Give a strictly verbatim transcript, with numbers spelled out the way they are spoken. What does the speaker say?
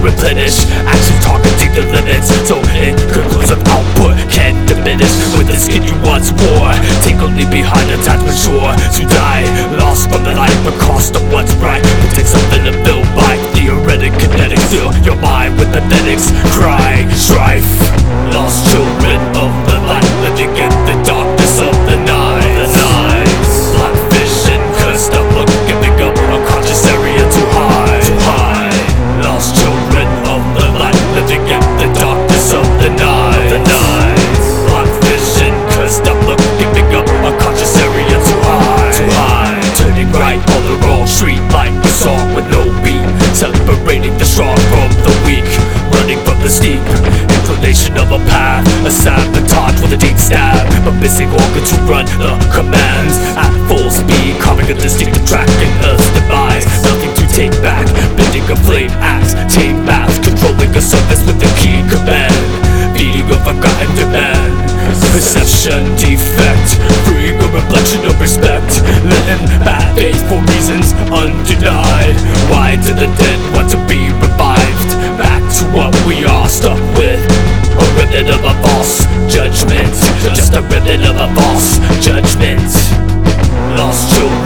replenish. Action targeting the limits, so inconclusive output can diminish. With the skin you once wore, take only behind attachment sure to die. Lost from the light, but cost of what's right. Take something to build by theoretic kinetics. Fill your mind with phonetics, cry, strife. Lost children of the light, living in the darkness of the night. The night, black vision, cursed up look, giving up a conscious area too high, too high. Lost children of the light, living in the darkness of the night. The night, black vision, cursed up look, giving up a conscious area too high, too high. Turning right on the wrong street like a song with no beat, separating the strong from the weak, running from the steep inclination of a path, a sabotage with a deep stab, but missing organ to run the commands at full speed, carving a distinctive track in Earth's demise. Nothing to take back, bending a flame axe, tame maps, controlling a surface with a key command, feeding a forgotten demand. Perception defect, freeing a reflection of respect, letting bad faith for reasons undenied. Why do the dead want to be revived? Back to what we are stuck with, a remnant of a false judgment, just a remnant of a false judgment. Lost children